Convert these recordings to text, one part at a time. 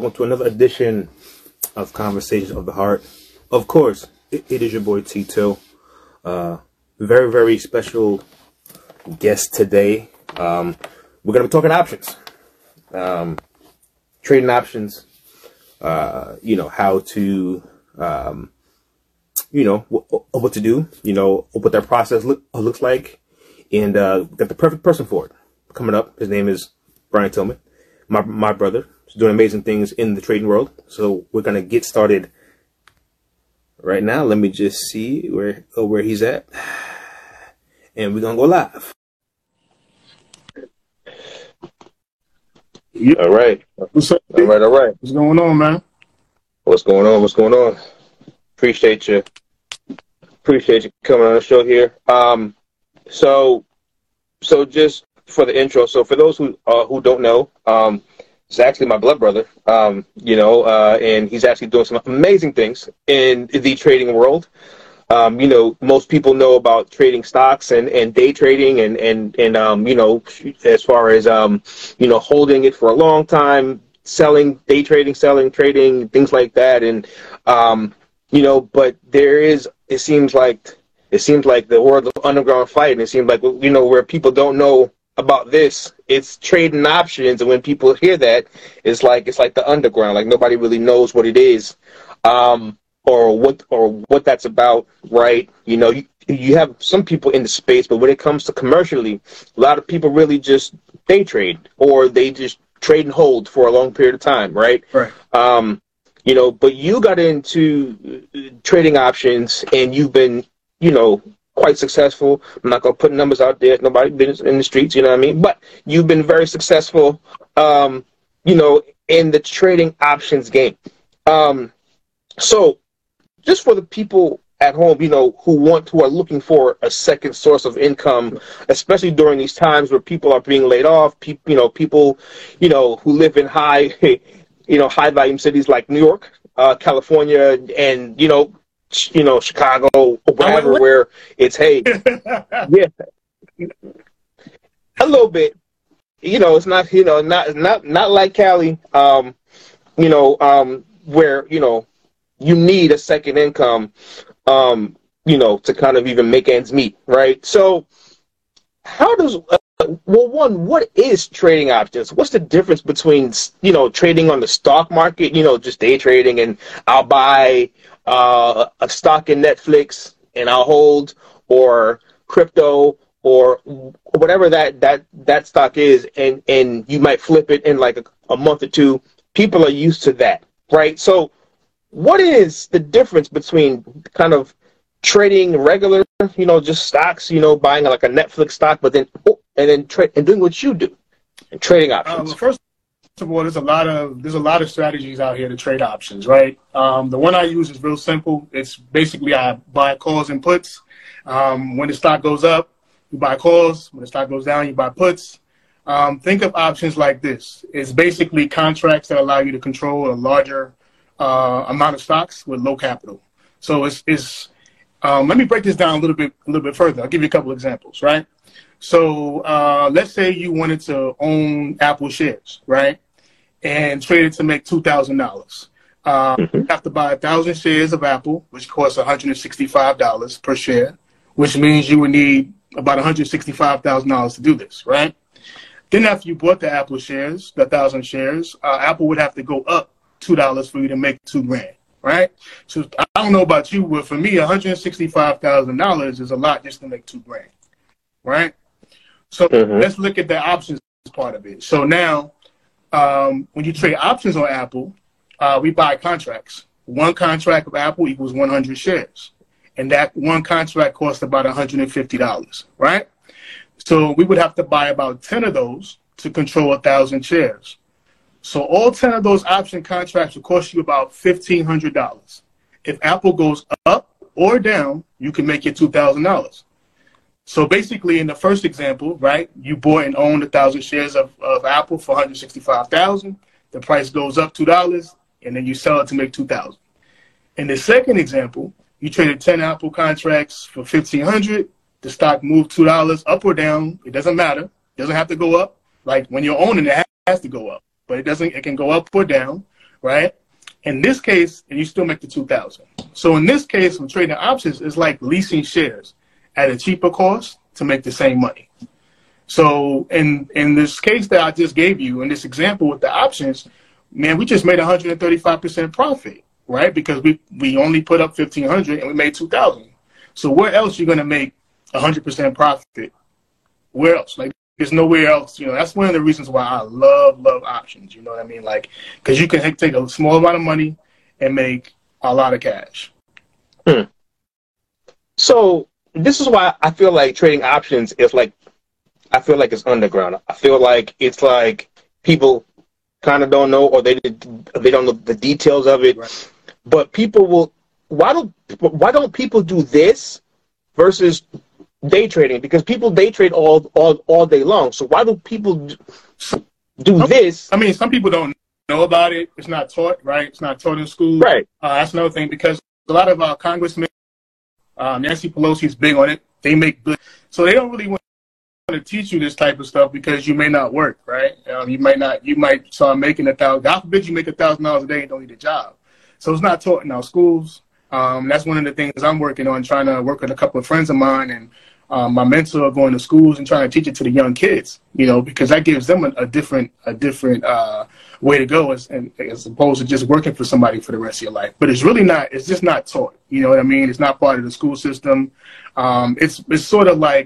welcome to another edition of Conversations of the Heart. Of course, it is your boy Tito. Very, very special guest today. We're going to be talking options, trading options, how to, what to do, what that process looks like, and got the perfect person for it. Coming up, his name is Brian Tillman, my brother. He's doing amazing things in the trading world. So we're going to get started right now. Let me just see where he's at. And we're going to go live. Yeah. All right. What's up? All right. What's going on, man? What's going on? Appreciate you coming on the show here. So just for the intro. So for those who don't know, it's actually my blood brother. And he's actually doing some amazing things in the trading world. Most people know about trading stocks and day trading and as far as holding it for a long time, day trading, selling, trading, things like that. And but it seems like the world of underground fighting. It seems like where people don't know about this, it's trading options, and when people hear that, it's like the underground, like nobody really knows what it is, or what that's about, right? You have some people in the space, but when it comes to commercially, a lot of people really just day trade, or they just trade and hold for a long period of time, right? Right. But you got into trading options, and you've been, quite successful. I'm not going to put numbers out there. Nobody been in the streets, you know what I mean? But you've been very successful, in the trading options game. So just for the people at home, who are looking for a second source of income, especially during these times where people are being laid off, people, who live in high volume cities like New York, California, and, Chicago, or wherever, where it's, hey, yeah, a little bit, it's not, not like Cali, where, you need a second income, to kind of even make ends meet, right? So how does, what is trading options? What's the difference between, trading on the stock market, just day trading, and I'll buy a stock in Netflix and I'll hold, or crypto, or whatever that stock is, and you might flip it in like a month or two. People are used to that, right? So what is the difference between kind of trading regular, just stocks, buying like a Netflix stock, but then and doing what you do and trading options? Well, first of all, there's a lot of strategies out here to trade options, right? The one I use is real simple. It's basically I buy calls and puts. When the stock goes up, you buy calls. When the stock goes down, you buy puts. Think of options like this. It's basically contracts that allow you to control a larger amount of stocks with low capital. So it's let me break this down a little bit further. I'll give you a couple examples, right? So let's say you wanted to own Apple shares, right, and trade it to make $2,000. You have to buy 1,000 shares of Apple, which costs $165 per share, which means you would need about $165,000 to do this, right? Then after you bought the Apple shares, the 1,000 shares, Apple would have to go up $2 for you to make $2,000, right? So I don't know about you, but for me, $165,000 is a lot just to make $2,000, right? So let's look at the options part of it. So now, when you trade options on Apple, we buy contracts. One contract of Apple equals 100 shares, and that one contract costs about $150, right? So we would have to buy about 10 of those to control 1,000 shares. So all 10 of those option contracts will cost you about $1,500. If Apple goes up or down, you can make your $2,000. So basically, in the first example, right, you bought and owned 1,000 shares of Apple for $165,000. The price goes up $2, and then you sell it to make $2,000. In the second example, you traded 10 Apple contracts for $1,500. The stock moved $2 up or down. It doesn't matter. It doesn't have to go up. Like when you're owning it has to go up, but it doesn't. It can go up or down. right? In this case, and you still make the 2,000. So in this case, from trading options, it's like leasing shares at a cheaper cost to make the same money. So in this case that I just gave you, in this example with the options, man, we just made 135% profit, right? Because we only put up 1,500 and we made 2,000. So where else you gonna make 100% profit? Where else? Like, there's nowhere else. You know, that's one of the reasons why I love options. You know what I mean? Like, because you can take a small amount of money and make a lot of cash. So this is why I feel like trading options is like, I feel like it's underground. I feel like it's like people kind of don't know, or they don't know the details of it. Right. But people will. Why don't people do this versus day trading? Because people day trade all day long. So why do people do this? I mean, some people don't know about it. It's not taught, right? It's not taught in school. Right. That's another thing, because a lot of our congressmen, Nancy Pelosi's big on it. They make good, so they don't really want to teach you this type of stuff because you may not work, right? You might start making $1,000. God forbid you make $1,000 a day and don't need a job. So it's not taught in our schools. That's one of the things I'm working on, trying to work with a couple of friends of mine and my mentor, going to schools and trying to teach it to the young kids, you know, because that gives them a different way to go as opposed to just working for somebody for the rest of your life. But it's really not, it's just not taught, you know what I mean? It's not part of the school system. It's sort of like,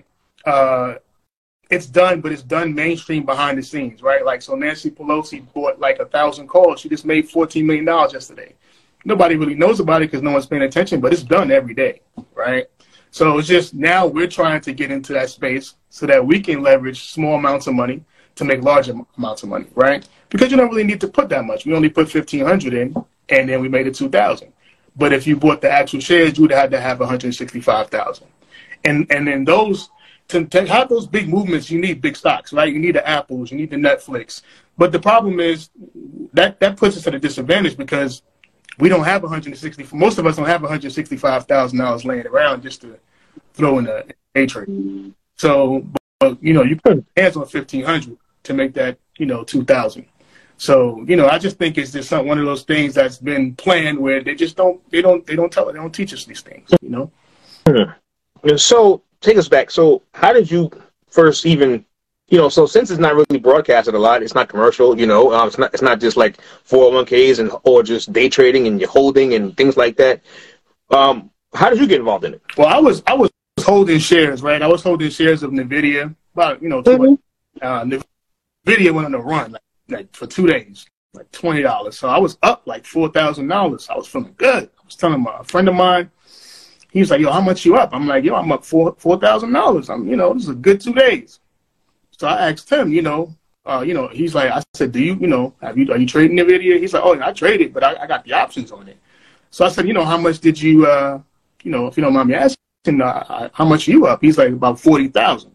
it's done, but it's done mainstream behind the scenes, right? Like, so Nancy Pelosi bought like 1,000 calls. She just made $14 million yesterday. Nobody really knows about it because no one's paying attention, but it's done every day, right? So it's just now we're trying to get into that space so that we can leverage small amounts of money to make larger amounts of money, right? Because you don't really need to put that much. We only put 1,500 in, and then we made it 2,000. But if you bought the actual shares, you would have had to have 165,000. And then those, to have those big movements, you need big stocks, right? You need the Apples, you need the Netflix. But the problem is that puts us at a disadvantage because we don't have most of us don't have $165,000 laying around just to throw in a day trade. So, but, you know, you put hands on 1,500 to make that, you know, 2,000. So, you know, I just think it's just one of those things that's been planned where they just don't teach us these things, you know? So take us back. So how did you first even, you know, so since it's not really broadcasted a lot, it's not commercial, you know, it's not just like 401ks or just day trading and you're holding and things like that. How did you get involved in it? Well, I was holding shares, right? I was holding shares of NVIDIA about, you know, NVIDIA went on a run like for 2 days, like $20. So I was up like $4,000. I was feeling good. I was telling a friend of mine, he was like, yo, how much you up? I'm like, yo, I'm up $4,000. I'm, you know, this is a good 2 days. So I asked him, you know, he's like, I said, do you, you know, are you trading NVIDIA? He's like, oh, I traded, but I got the options on it. So I said, you know, how much did you, you know, if you don't mind me asking, how much are you up? He's like, about 40,000.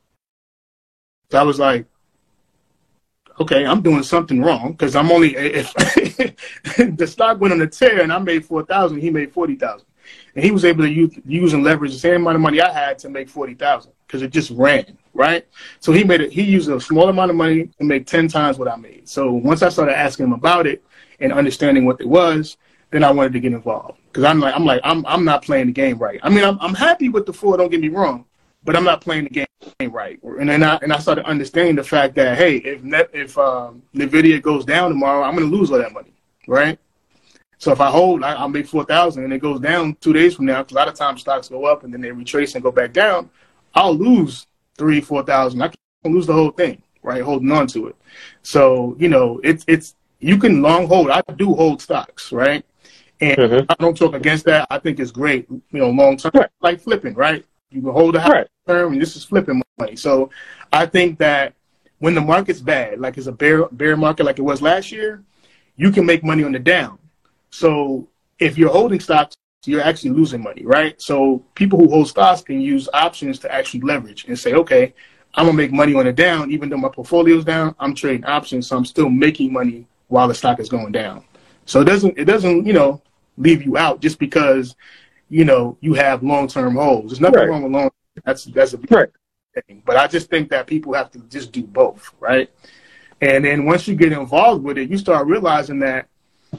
So I was like, okay, I'm doing something wrong because I'm only, if the stock went on a tear and I made 4,000, he made 40,000. And he was able to use and leverage the same amount of money I had to make 40,000 because it just ran, right? So he used a small amount of money to make 10 times what I made. So once I started asking him about it and understanding what it was, then I wanted to get involved because I'm not playing the game right. I mean, I'm happy with the 4, don't get me wrong, but I'm not playing the game right. And then I started understanding the fact that, hey, if NVIDIA goes down tomorrow, I'm going to lose all that money, right? So if I hold, I'll make 4,000 and it goes down 2 days from now, because a lot of times stocks go up and then they retrace and go back down, I'll lose 3,000, 4,000. I can lose the whole thing, right? Holding on to it. So, you know, it's you can long hold. I do hold stocks, right? And I don't talk against that. I think it's great, you know, long term, like flipping, right? You can hold a high term and this is flipping money. So I think that when the market's bad, like it's a bear market like it was last year, you can make money on the down. So if you're holding stocks, you're actually losing money, right? So people who hold stocks can use options to actually leverage and say, okay, I'm going to make money on the down. Even though my portfolio's down, I'm trading options, so I'm still making money while the stock is going down. So it doesn't, you know, leave you out just because, you know, you have long-term holds. There's nothing wrong with long. That's a big thing. But I just think that people have to just do both, right? And then once you get involved with it, you start realizing that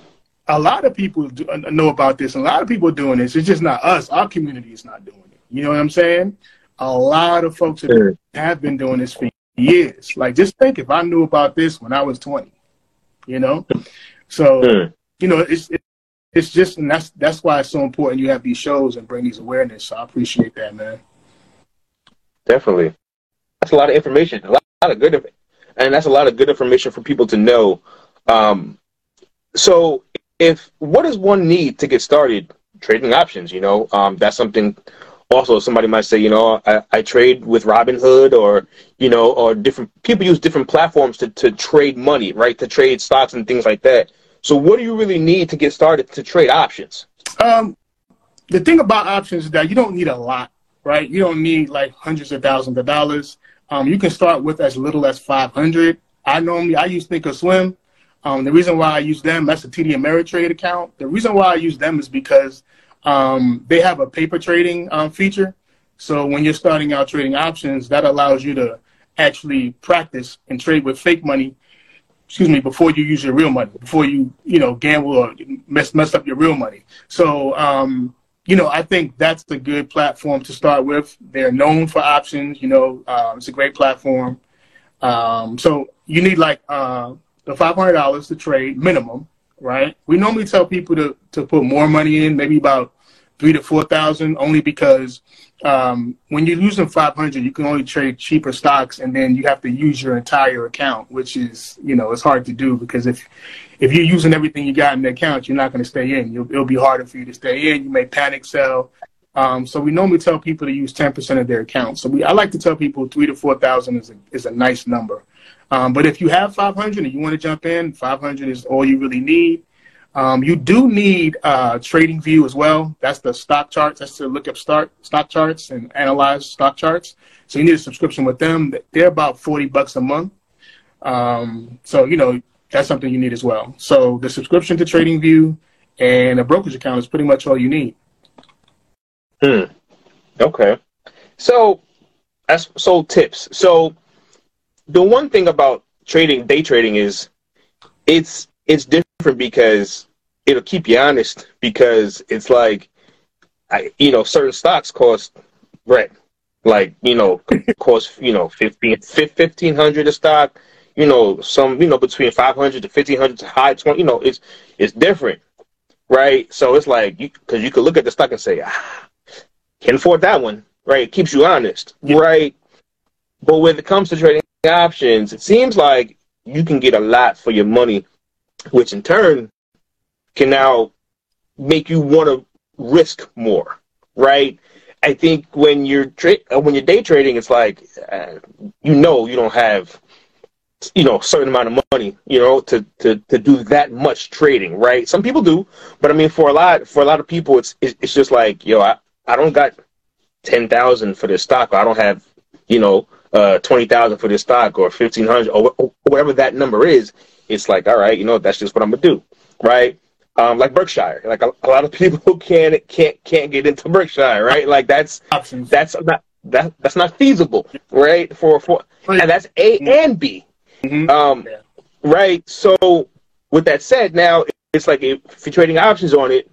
a lot of people know about this. And a lot of people are doing this. It's just not us. Our community is not doing it. You know what I'm saying? A lot of folks have been doing this for years. Like, just think if I knew about this when I was 20, you know? So, you know, it's just, and that's why it's so important you have these shows and bring these awareness. So I appreciate that, man. Definitely. That's a lot of information, a lot of good, and that's a lot of good information for people to know. So what does one need to get started trading options? You know, that's something also somebody might say, you know, I trade with Robinhood, or, you know, or different people use different platforms to trade money, right? To trade stocks and things like that. So what do you really need to get started to trade options? The thing about options is that you don't need a lot, right? You don't need like hundreds of thousands of dollars. You can start with as little as 500. I use Thinkorswim. The reason why I use them, that's a TD Ameritrade account. The reason why I use them is because they have a paper trading feature. So when you're starting out trading options, that allows you to actually practice and trade with fake money, before you use your real money, before you gamble or mess up your real money. So, I think that's a good platform to start with. They're known for options, it's a great platform. So you need like the $500 to trade minimum, right? We normally tell people to put more money in, maybe about 3,000 to 4,000, only because when you're using 500, you can only trade cheaper stocks, and then you have to use your entire account, which is, it's hard to do, because if you're using everything you got in the account, you're not going to stay in. It'll be harder for you to stay in. You may panic sell. So we normally tell people to use 10% of their account. So I like to tell people 3,000 to 4,000 is a nice number. But if you have 500 and you want to jump in, 500 is all you really need. You do need TradingView as well. That's the stock charts. That's to look up stock charts and analyze stock charts. So you need a subscription with them. They're about $40 a month. So, that's something you need as well. So the subscription to TradingView and a brokerage account is pretty much all you need. Okay. So tips. So the one thing about day trading is it's different because it'll keep you honest, because it's like, certain stocks cost rent, like, cost, $1,500 a stock, some, between 500 to 1,500 to high 20, it's different, right? So it's like, because you could look at the stock and say, can't afford that one, right? It keeps you honest, right? But when it comes to trading options, it seems like you can get a lot for your money, which in turn can now make you want to risk more, right? I think when you're day trading, it's like, you don't have, a certain amount of money, to do that much trading, right? Some people do, but I mean, for a lot of people, it's just like, I don't got 10,000 for this stock, or I don't have, 20,000 for this stock, or 1,500, or whatever that number is. It's like, all right, that's just what I'm gonna do, right? Like Berkshire, like a lot of people can't get into Berkshire, right? Like that's not feasible, right? And that's A and B, right? So with that said, now it's like if you're trading options on it,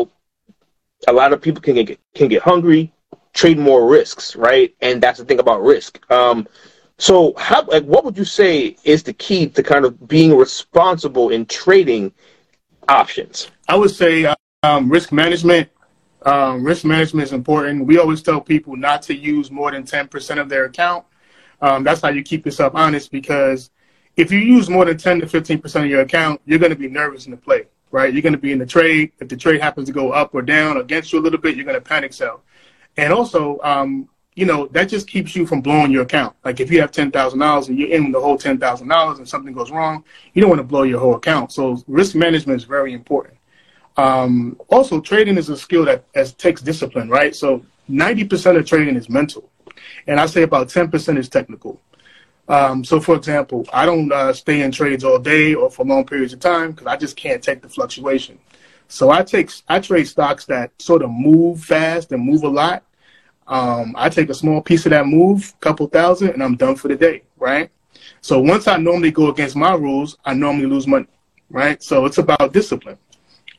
a lot of people can get hungry, trade more risks, right? And that's the thing about risk. So what would you say is the key to kind of being responsible in trading options? I would say risk management. Risk management is important. We always tell people not to use more than 10% of their account. That's how you keep yourself honest, because if you use more than 10 to 15% of your account, you're going to be nervous in the play, right? You're going to be in the trade. If the trade happens to go up or down against you a little bit, you're going to panic sell. And also, that just keeps you from blowing your account. Like if you have $10,000 and you're in the whole $10,000 and something goes wrong, you don't want to blow your whole account. So risk management is very important. Also, trading is a skill that takes discipline, right? So 90% of trading is mental, and I say about 10% is technical. So for example, I don't stay in trades all day or for long periods of time, because I just can't take the fluctuation. So I trade stocks that sort of move fast and move a lot. I take a small piece of that move, couple thousand, and I'm done for the day, right? So once I normally go against my rules, I normally lose money, right? So it's about discipline.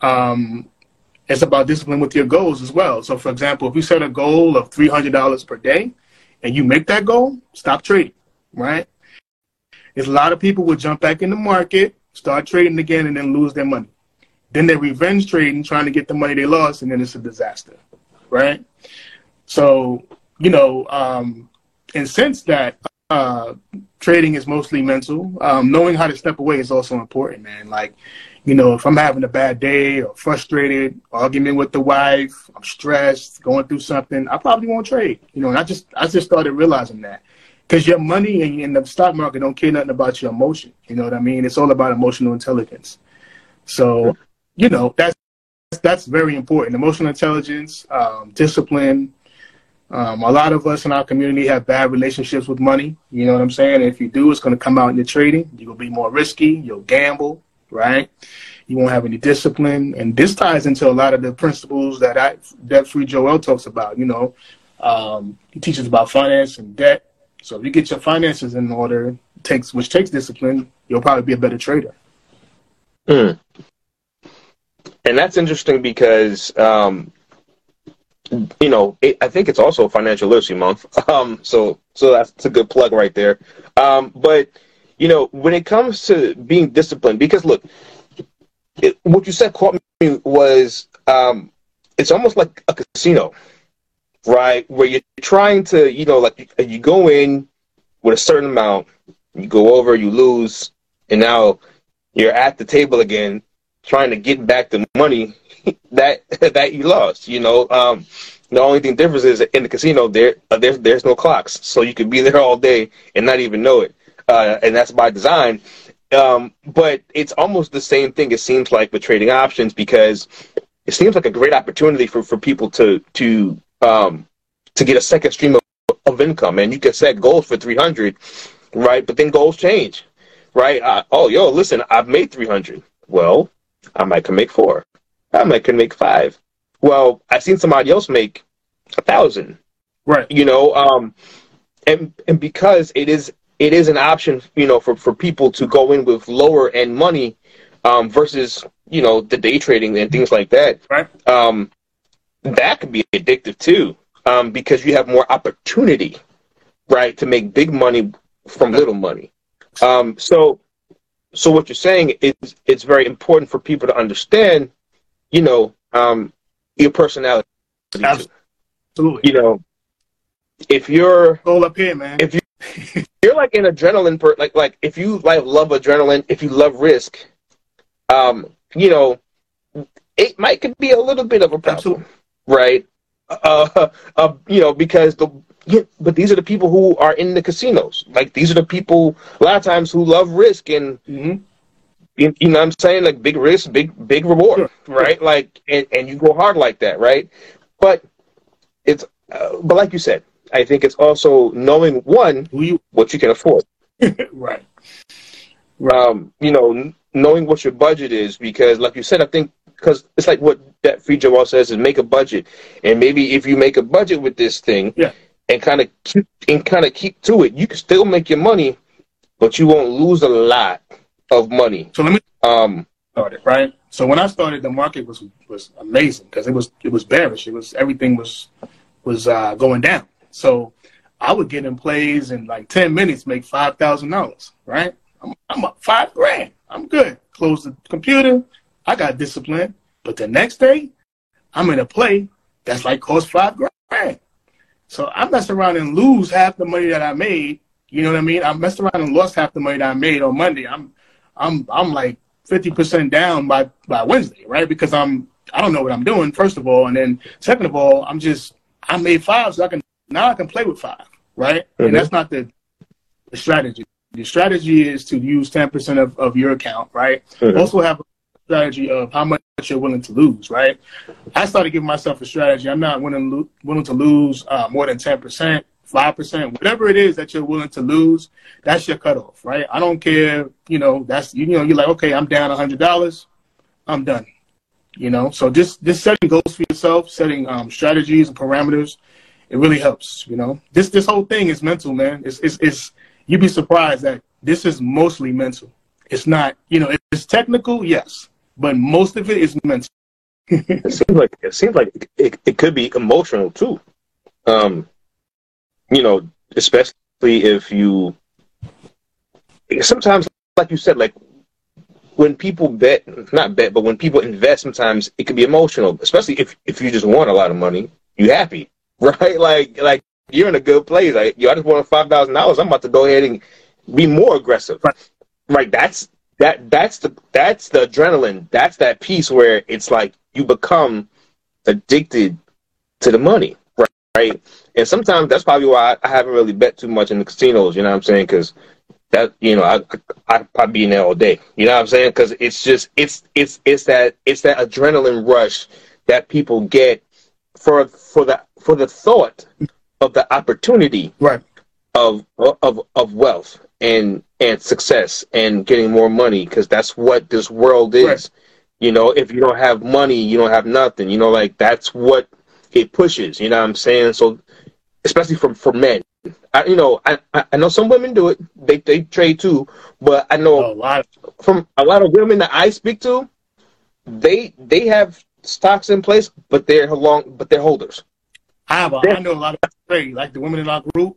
it's about discipline with your goals as well. So, for example, if you set a goal of $300 per day and you make that goal, stop trading, right? There's a lot of people will jump back in the market, start trading again, and then lose their money. Then they're revenge trading, trying to get the money they lost, and then it's a disaster, right? So, you know, and since that trading is mostly mental, knowing how to step away is also important, man. Like, you know, if I'm having a bad day or frustrated, argument with the wife, I'm stressed, going through something, I probably won't trade. You know, and I just started realizing that. Because your money and the stock market don't care nothing about your emotion. You know what I mean? It's all about emotional intelligence. So, you know, that's very important. Emotional intelligence, discipline. A lot of us in our community have bad relationships with money. You know what I'm saying? If you do, it's going to come out in your trading. You're going to be more risky. You'll gamble. Right? You won't have any discipline. And this ties into a lot of the principles that Debt Free Joel talks about. You know, he teaches about finance and debt. So if you get your finances in order, which takes discipline, you'll probably be a better trader. And that's interesting because, you know, I think it's also Financial Literacy Month. So that's a good plug right there. But you know, when it comes to being disciplined, because look, what you said caught me was it's almost like a casino, right? Where you're trying to, you know, like you go in with a certain amount, you go over, you lose, and now you're at the table again trying to get back the money that you lost. You know, the only thing difference is in the casino there's no clocks, so you could be there all day and not even know it. And that's by design. But it's almost the same thing, it seems like, with trading options, because it seems like a great opportunity for people to get a second stream of income. And you can set goals for 300, right? But then goals change, right? Listen, I've made 300. Well, I might can make 4. I might can make 5. Well, I've seen somebody else make 1,000. Right. You know, and because it is an option, you know, for people to go in with lower end money versus, you know, the day trading and things like that. Right. That could be addictive too, because you have more opportunity, right, to make big money from little money. So what you're saying is it's very important for people to understand, you know, your personality. Absolutely. You know, if you're all up here, man. If you're like an adrenaline like if you love adrenaline, if you love risk, you know, it could be a little bit of a problem, right? You know, because but these are the people who are in the casinos. Like, these are the people a lot of times who love risk and you know what I'm saying, like big risk, big reward, right? Like, and you go hard like that, right? But it's but like you said, I think it's also knowing what you can afford. Right. You know, knowing what your budget is, because like you said, I think because it's like what Debt Free Joel says is make a budget, and maybe if you make a budget with this thing, and kind of keep to it, you can still make your money, but you won't lose a lot of money. So let me start it, right? So when I started, the market was amazing because it was bearish. Everything was going down. So I would get in plays in like 10 minutes, make $5,000, right? I'm up $5,000. I'm good. Close the computer. I got discipline. But the next day, I'm in a play that's like cost $5,000. So I messed around and lose half the money that I made. You know what I mean? I messed around and lost half the money that I made on Monday. I'm like 50% down by Wednesday, right? Because I don't know what I'm doing, first of all, and then second of all, I made 5, so I can play with 5, right? And that's not the strategy. The strategy is to use 10% of your account, right? Also have a strategy of how much you're willing to lose, right? I started giving myself a strategy. I'm not willing to lose more than 10%, 5%, whatever it is that you're willing to lose. That's your cutoff, right? I don't care. You know, you're like, okay, I'm down $100. I'm done. You know, so just setting goals for yourself, setting strategies and parameters, it really helps. You know, this whole thing is mental, man. It's you'd be surprised that this is mostly mental. It's not, you know, it's technical, yes, but most of it is mental. it seems like it could be emotional too. Especially if you sometimes, like you said, like when people not bet, but when people invest, sometimes it can be emotional, especially if you just want a lot of money, you happy, right? Like you're in a good place. Like, I just want $5,000. I'm about to go ahead and be more aggressive. Right. That's the adrenaline. That's that piece where it's like you become addicted to the money, right? And sometimes that's probably why I haven't really bet too much in the casinos. You know what I'm saying? Because that, I probably be in there all day. You know what I'm saying? Because it's just it's that adrenaline rush that people get for the thought of the opportunity, right, of wealth and success and getting more money, because that's what this world is. Right. If you don't have money, you don't have nothing. Like that's what it pushes. You know what I'm saying? So especially for men. I know some women do it. They trade too, but I know from a lot of women that I speak to, they have stocks in place, but they're holders. I know a lot of trade, like the women in our group.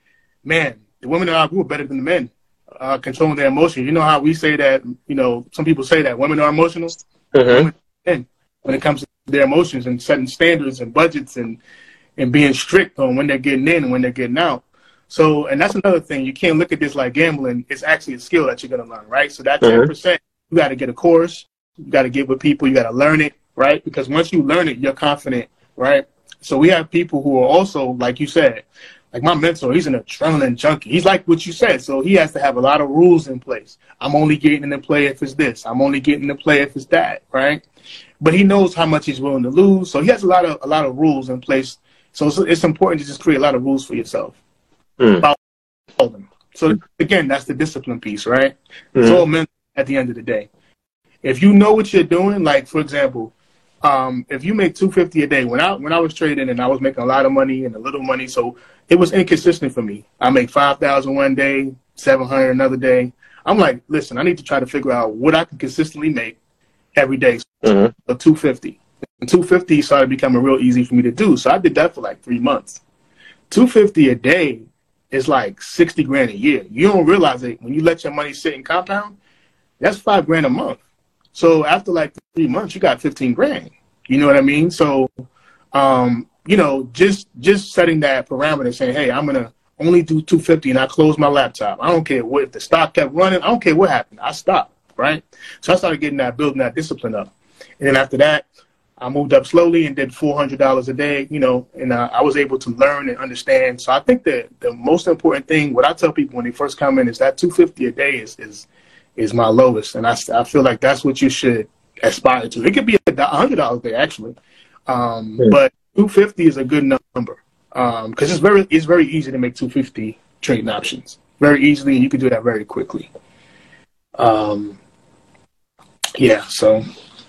Man, the women in our group are better than the men, controlling their emotions. You know how we say that? Some people say that women are emotional. Mm-hmm. Women, when it comes to their emotions and setting standards and budgets and being strict on when they're getting in and when they're getting out. So, and that's another thing. You can't look at this like gambling. It's actually a skill that you're going to learn, right? So that 10%, you got to get a course. You got to get with people. You got to learn it, right? Because once you learn it, you're confident, right? So we have people who are also, like you said, like my mentor, he's an adrenaline junkie. He's like what you said. So he has to have a lot of rules in place. I'm only getting in the play if it's this. I'm only getting in the play if it's that, right? But he knows how much he's willing to lose. So he has a lot of rules in place. So it's important to just create a lot of rules for yourself. About all of them. So again, that's the discipline piece, right? It's all mental at the end of the day. If you know what you're doing, like for example, if you make $250 a day, when I was trading and I was making a lot of money and a little money, so it was inconsistent for me. I make $5,000 one day, $700 another day. I'm like, listen, I need to try to figure out what I can consistently make every day. So $250. And $250 started becoming real easy for me to do. So I did that for like 3 months. $250 a day is like $60,000 a year. You don't realize it when you let your money sit and compound. That's $5,000 a month. So after like 3 months, you got $15,000. You know what I mean? So, just setting that parameter, saying, hey, I'm gonna only do $250, and I close my laptop. I don't care if the stock kept running. I don't care what happened. I stopped. Right. So I started building that discipline up, and then after that, I moved up slowly and did $400 a day, and I was able to learn and understand. So I think that the most important thing, what I tell people when they first come in, is that $250 a day is my lowest. And I feel like that's what you should aspire to. It could be $100 a day, actually. But $250 is a good number because it's very easy to make $250 trading options very easily, and you can do that very quickly. So.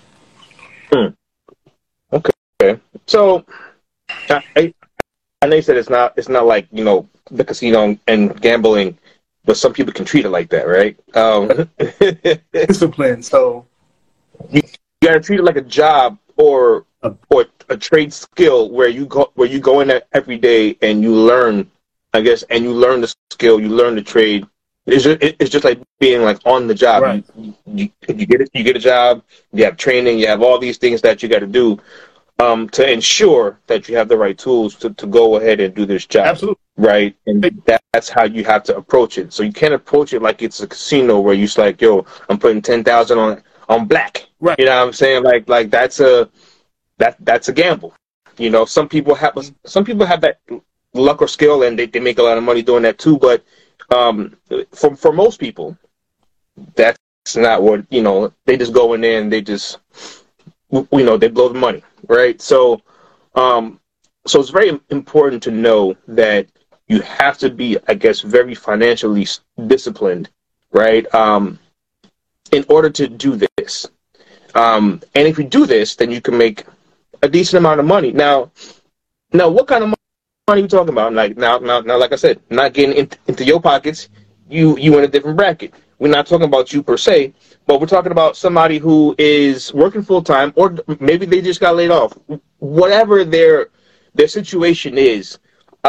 Okay. So, I know you said it's not like, the casino and gambling, but some people can treat it like that, right? Discipline. So you gotta treat it like a job or a trade skill where you go in there every day and you learn, I guess, and you learn the skill, you learn the trade. It's just like being like on the job. Right. You get a job, you have training, you have all these things that you got to do to ensure that you have the right tools to go ahead and do this job. Absolutely. Right. And that's how you have to approach it. So you can't approach it like it's a casino where you're like, yo, I'm putting 10,000 on black. Right. You know what I'm saying? Like that's a gamble. Some people have that luck or skill and they make a lot of money doing that too, but for most people, that's not what, they just go in there and they just, they blow the money, right? So it's very important to know that you have to be, I guess, very financially disciplined, right? In order to do this. And if you do this, then you can make a decent amount of money. Now, what kind of money are you talking about? Like now, like I said, not getting into your pockets. You in a different bracket. we're not talking about you per se, but we're talking about somebody who is working full time, or maybe they just got laid off. Whatever their situation is,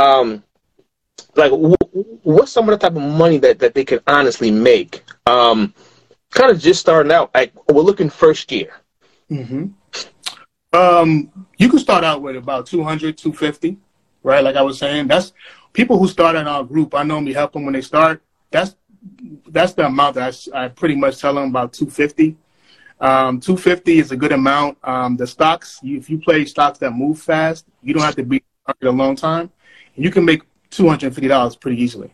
like what's some of the type of money that they can honestly make? Kind of just starting out, like we're looking first year. Mm-hmm. You can start out with about 200, 250, right? Like I was saying, that's people who start in our group. I normally help them when they start. That's the amount that I pretty much tell them, about 250. 250 is a good amount. The stocks, if you play stocks that move fast, you don't have to be in the market a long time, and you can make $250 pretty easily.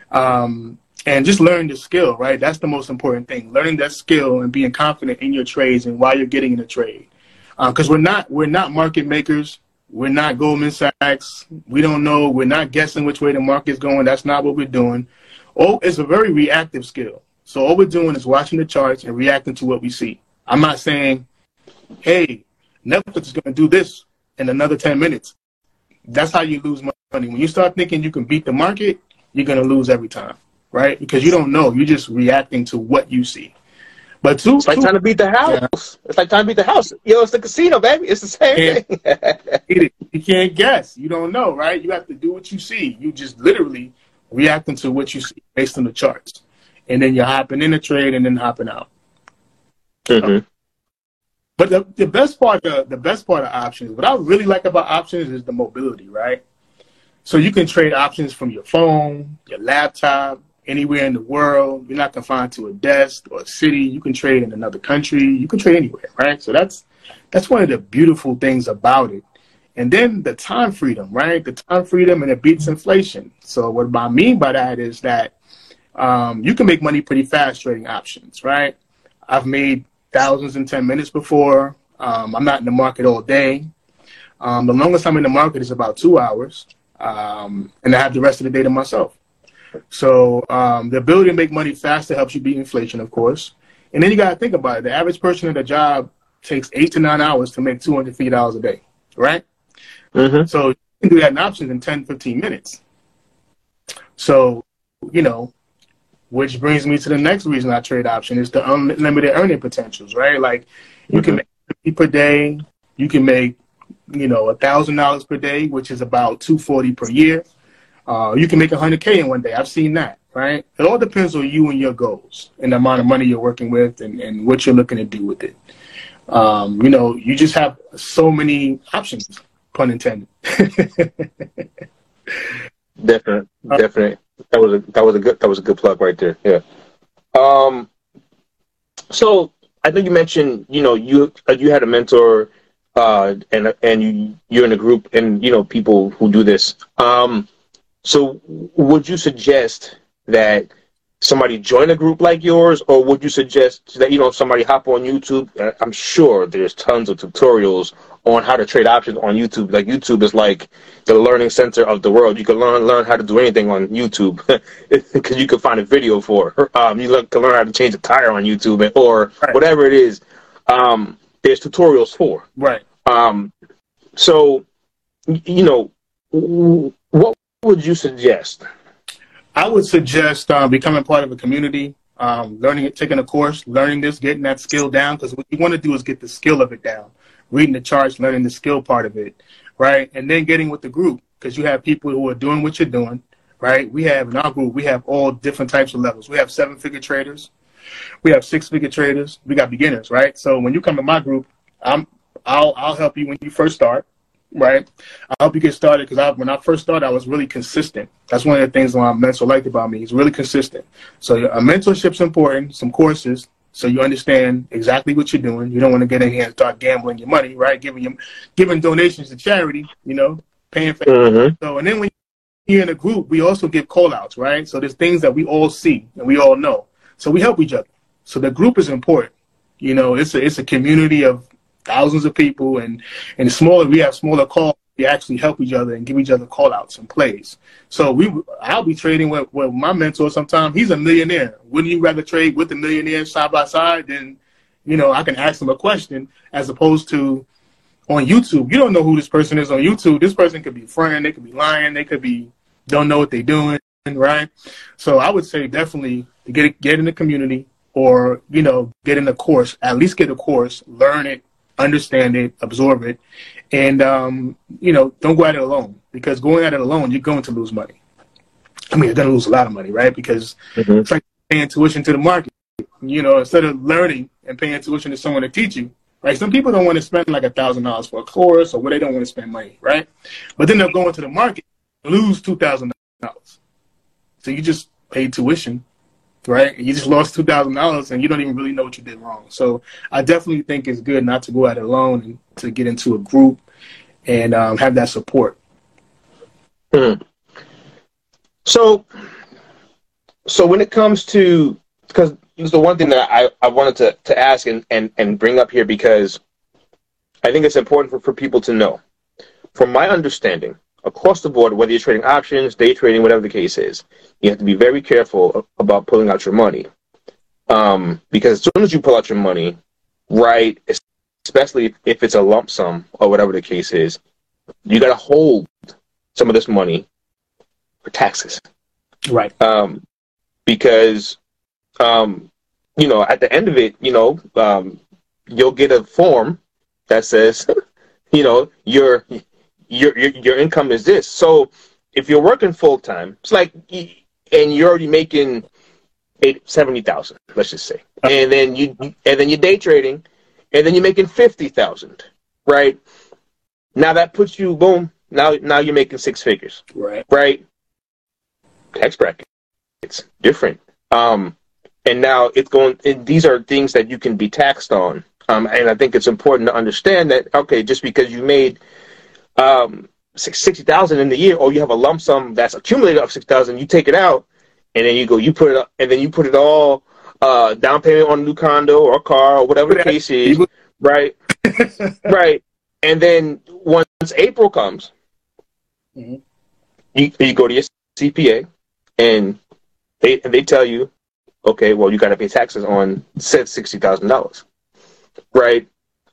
And just learn the skill, right? That's the most important thing. Learning that skill and being confident in your trades and why you're getting in a trade. Because we're not market makers. We're not Goldman Sachs. We don't know. We're not guessing which way the market's going. That's not what we're doing. Oh, it's a very reactive skill. So all we're doing is watching the charts and reacting to what we see. I'm not saying, hey, Netflix is going to do this in another 10 minutes. That's how you lose money. When you start thinking you can beat the market, you're going to lose every time, right? Because you don't know. You're just reacting to what you see. But it's like trying to beat the house. Yeah. It's like trying to beat the house. Yo, it's the casino, baby. It's the same thing. You can't guess. You don't know, right? You have to do what you see. You just literally reacting to what you see based on the charts. And then you're hopping in a trade and then hopping out. Mm-hmm. But the best part of options, what I really like about options is the mobility, right? So you can trade options from your phone, your laptop, anywhere in the world. You're not confined to a desk or a city. You can trade in another country. You can trade anywhere, right? So that's one of the beautiful things about it. And then the time freedom, right? The time freedom, and it beats inflation. So what I mean by that is that you can make money pretty fast trading options, right? I've made thousands in 10 minutes before. I'm not in the market all day. The longest I'm in the market is about 2 hours. And I have the rest of the day to myself. So the ability to make money faster helps you beat inflation, of course. And then you got to think about it. The average person at a job takes 8 to 9 hours to make $250 a day, right? Mm-hmm. So you can do that in options in 10, 15 minutes. So, which brings me to the next reason I trade option is the unlimited earning potentials, right? Like you can make $50 per day. You can make, $1,000 per day, which is about $240 per year. You can make $100K in one day. I've seen that, right? It all depends on you and your goals and the amount of money you're working with and what you're looking to do with it. You just have so many options, pun intended. Definitely. That was a good plug right there. Yeah. So I think you mentioned, you had a mentor, and you're in a group, and people who do this. So would you suggest that somebody join a group like yours, or would you suggest that somebody hop on YouTube? I'm sure there's tons of tutorials on how to trade options on YouTube. Like YouTube is like the learning center of the world. You can learn how to do anything on YouTube because you can find a video for it. You can learn how to change a tire on YouTube or whatever it is. There's tutorials for. Right. So, what would you suggest? I would suggest becoming part of a community, learning it, taking a course, learning this, getting that skill down, because what you want to do is get the skill of it down, reading the charts, learning the skill part of it, right? And then getting with the group, because you have people who are doing what you're doing, right? In our group, we have all different types of levels. We have 7-figure traders. We have 6-figure traders. We got beginners, right? So when you come to my group, I'll help you when you first start. Right, I hope you get started because when I first started, I was really consistent. That's one of the things my mentor liked about me. He's really consistent. So a mentorship's important. Some courses, so you understand exactly what you're doing. You don't want to get in here and start gambling your money, right? Giving donations to charity, paying for. Mm-hmm. So and then when you're in a group, we also give call outs, right? So there's things that we all see and we all know. So we help each other. So the group is important. It's a community of thousands of people, and we have smaller calls. We actually help each other and give each other call outs and plays. So I'll be trading with my mentor sometimes. He's a millionaire. Wouldn't you rather trade with the millionaire side by side than, I can ask him a question, as opposed to on YouTube. You don't know who this person is on YouTube. This person could be fronting, they could be lying, they could be don't know what they're doing, right? So I would say definitely to get in the community, or, you know, get in a course, at least get a course, learn it, understand it, absorb it, and, you know, don't go at it alone, because going at it alone, you're going to lose money. I mean, you're going to lose a lot of money, right? Because it's like paying tuition to the market. You know, instead of learning and paying tuition to someone to teach you, right? Some people don't want to spend like $1,000 for a course, or where they don't want to spend money, right? But then they'll go into the market, lose $2,000. So you just paid tuition, right? You just lost $2,000 and you don't even really know what you did wrong. So I definitely think it's good not to go at it alone and to get into a group and have that support. So when it comes to, because it's the one thing that I wanted to ask and bring up here, because I think it's important for people to know. From my understanding, across the board, whether you're trading options, day trading, whatever the case is, you have to be very careful about pulling out your money. Because as soon as you pull out your money, right, especially if it's a lump sum or whatever the case is, you got to hold some of this money for taxes. Right. Because, you know, at the end of it, you know, you'll get a form that says, you know, your income is this. So if you're working full time, it's like, and you're already making 70,000, let's just say, and then you're day trading, and then you're making 50,000, right? Now that puts you, boom. Now you're making six figures, right? Tax bracket, it's different. And now it's going. And these are things that you can be taxed on. And I think it's important to understand that, okay, just because you made 60,000 in the year, or you have a lump sum that's accumulated of 6,000, you take it out, and then you put it up, and then you put it all down payment on a new condo or a car or whatever the case is, right? Right. And then once April comes, you go to your CPA, and they tell you, okay, well, you got to pay taxes on said $60,000, right?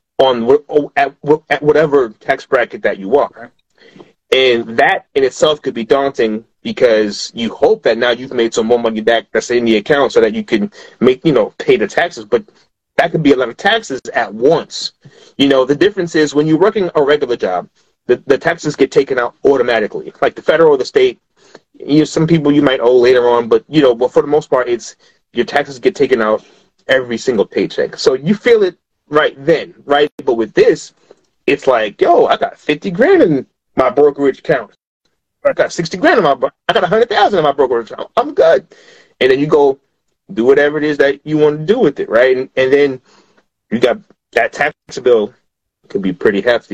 At whatever tax bracket that you are. And that in itself could be daunting, because you hope that now you've made some more money back that's in the account so that you can make, you know, pay the taxes. But that could be a lot of taxes at once. You know, the difference is when you're working a regular job, the taxes get taken out automatically, like the federal or the state. You know, some people you might owe later on, but, you know, but for the most part, it's your taxes get taken out every single paycheck. So you feel it right then, right? But with this, it's like, yo, I got 50 grand in my brokerage account. I got 60 grand in I got 100,000 in my brokerage account. I'm good. And then you go do whatever it is that you want to do with it, right? And then you got that tax bill could be pretty hefty,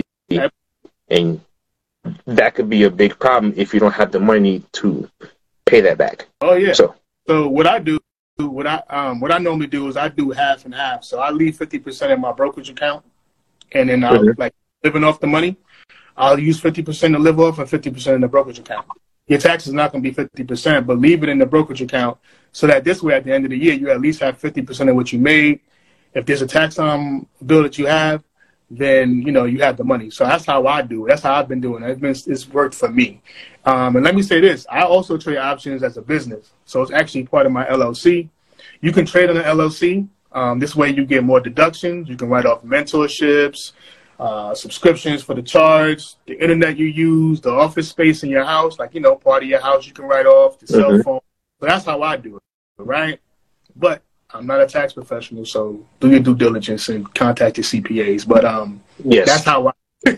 and that could be a big problem if you don't have the money to pay that back. Oh yeah. So what I do, what I normally do is I do half and half. So I leave 50% in my brokerage account, and then I'll like living off the money. I'll use 50% to live off and 50% in the brokerage account. Your tax is not going to be 50%, but leave it in the brokerage account so that this way, at the end of the year, you at least have 50% of what you made. If there's a tax bill that you have, then, you know, you have the money. So that's how I do it. That's how I've been doing it. It's worked for me. And let me say this. I also trade options as a business. So it's actually part of my LLC. You can trade on an LLC. This way you get more deductions. You can write off mentorships, subscriptions for the charge, the internet you use, the office space in your house, like, you know, part of your house you can write off, the cell phone. So that's how I do it, right? But I'm not a tax professional, so do your due diligence and contact your CPAs. But yes, that's how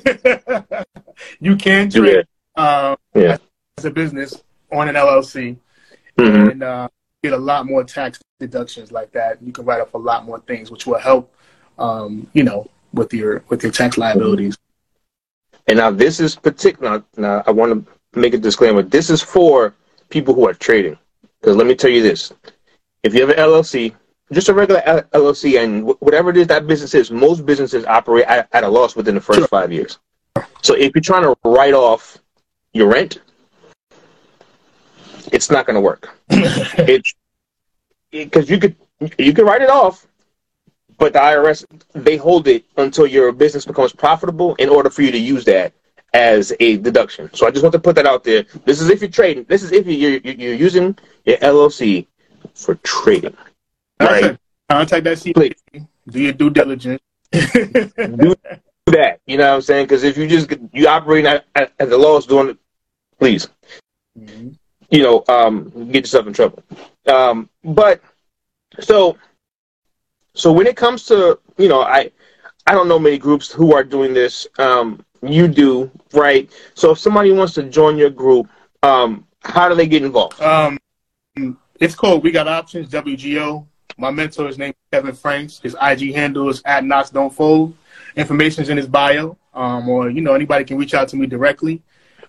I. You can trade as a business on an LLC and get a lot more tax deductions like that. You can write off a lot more things, which will help, you know, with your tax liabilities. And now this is particular. Now I want to make a disclaimer. This is for people who are trading, because let me tell you this: if you have an LLC, just a regular LLC, and whatever it is that business is, most businesses operate at a loss within the first 5 years. So if you're trying to write off your rent, it's not going to work. Because you could write it off, but the IRS, they hold it until your business becomes profitable in order for you to use that as a deduction. So I just want to put that out there. This is if you're trading. This is if you're using your LLC for trading. Right. Right? Contact that CPA. Please. Do your due diligence. Do that. You know what I'm saying? Because if you operate at the loss doing it, please, you know, get yourself in trouble. But so when it comes to, you know, I don't know many groups who are doing this. You do, right? So if somebody wants to join your group, how do they get involved? It's called We Got Options, WGO. My mentor is named Kevin Franks. His IG handle is @KnotsDon'tFold. Information's in his bio. Or, you know, anybody can reach out to me directly.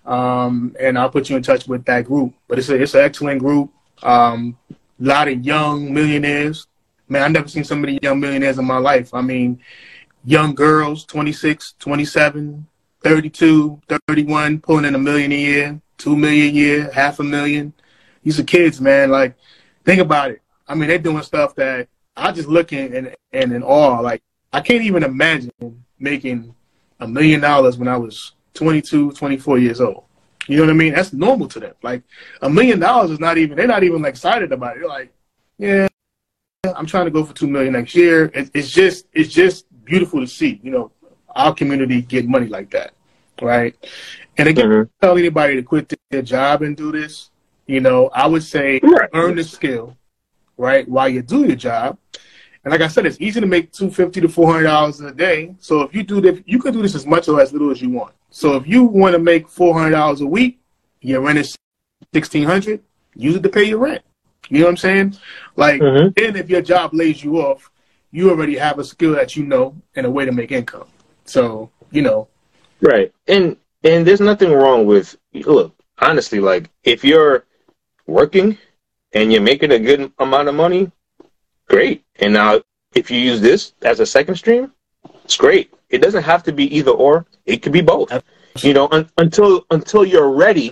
And I'll put you in touch with that group. But it's an excellent group. A lot of young millionaires. Man, I've never seen so many young millionaires in my life. I mean, young girls, 26, 27, 32, 31, pulling in $1 million a year, $2 million a year, $500,000. These are kids, man. Like, think about it. I mean, they're doing stuff that I just look in awe. Like, I can't even imagine making $1 million when I was 22, 24 years old. You know what I mean? That's normal to them. Like, $1 million is not even, they're not even like, excited about it. They're like, yeah, I'm trying to go for $2 million next year. It's just beautiful to see, you know, our community get money like that, right? And again, tell anybody to quit their job and do this, you know, I would say earn the skill, right, while you do your job. And like I said, it's easy to make $250 to $400 a day. So if you do this, you can do this as much or as little as you want. So if you want to make $400 a week, your rent is $1,600, use it to pay your rent. You know what I'm saying? Like, then if your job lays you off, you already have a skill that you know and a way to make income. So, you know. Right. And there's nothing wrong with, look, honestly, like, if you're working and you're making a good amount of money, great. And now if you use this as a second stream, it's great. It doesn't have to be either or. It could be both. You know, until you're ready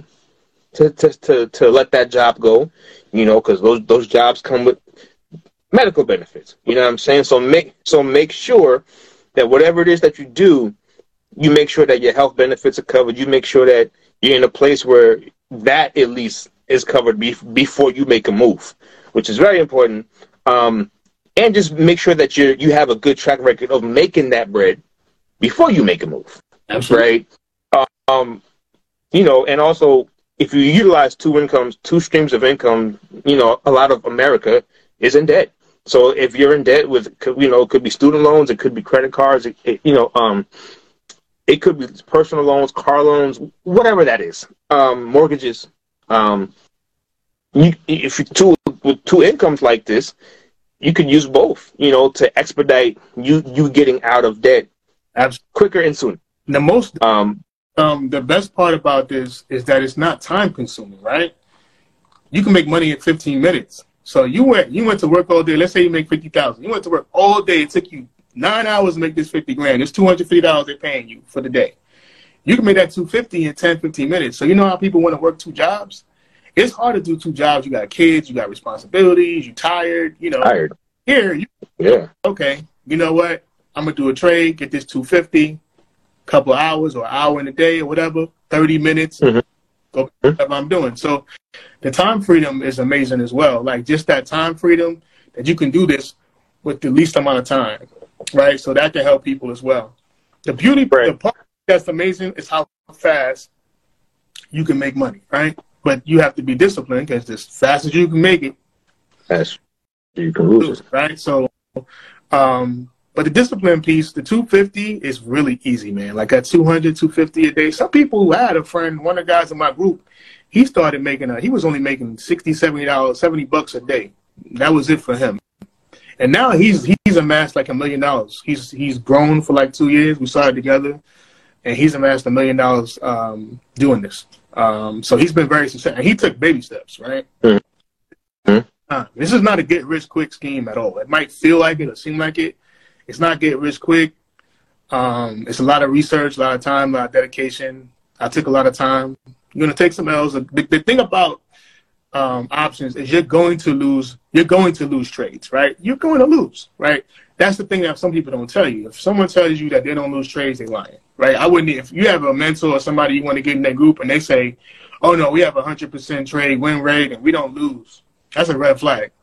to let that job go, you know, because those jobs come with medical benefits. You know what I'm saying? So make sure that whatever it is that you do, you make sure that your health benefits are covered. You make sure that you're in a place where that at least is covered before you make a move, which is very important. And just make sure that you have a good track record of making that bread before you make a move. Absolutely. Right? You know, and also if you utilize two streams of income, you know, a lot of America is in debt. So if you're in debt with, you know, it could be student loans, it could be credit cards, you know, it could be personal loans, car loans, whatever that is, mortgages. If you with two incomes like this, you could use both, you know, to expedite you getting out of debt quicker and sooner. The best part about this is that it's not time consuming, right? You can make money in 15 minutes. So you went to work all day. Let's say you make $50,000. You went to work all day. It took you 9 hours to make this $50,000. It's $250 they're paying you for the day. You can make that $250 in 10, 15 minutes. So you know how people want to work two jobs? It's hard to do two jobs. You got kids, you got responsibilities, you're tired, you know. Tired. Here, okay, you know what? I'm going to do a trade, get this $250, couple of hours or an hour in a day or whatever, 30 minutes, go whatever I'm doing. So the time freedom is amazing as well. Like just that time freedom that you can do this with the least amount of time, right? So that can help people as well. The part that's amazing is how fast you can make money, right? But you have to be disciplined because as fast as you can make it, fast you can lose it, right? So, but the discipline piece, the 250 is really easy, man. Like at 200, 250 a day. Some people, I had a friend, one of the guys in my group, he started making he was only making $60, $70, $70 a day. That was it for him. And now he's amassed like $1 million. He's grown for like 2 years. We started together, and he's amassed $1 million doing this. So he's been very successful. And he took baby steps, right? This is not a get-rich-quick scheme at all. It might feel like it or seem like it. It's not get-rich-quick. It's a lot of research, a lot of time, a lot of dedication. I took a lot of time. You're going to take some L's. The thing about options is you're going to lose trades, right? You're going to lose, right? That's the thing that some people don't tell you. If someone tells you that they don't lose trades, they're lying, right? If you have a mentor or somebody you want to get in that group and they say, oh, no, we have 100% trade win rate and we don't lose, that's a red flag.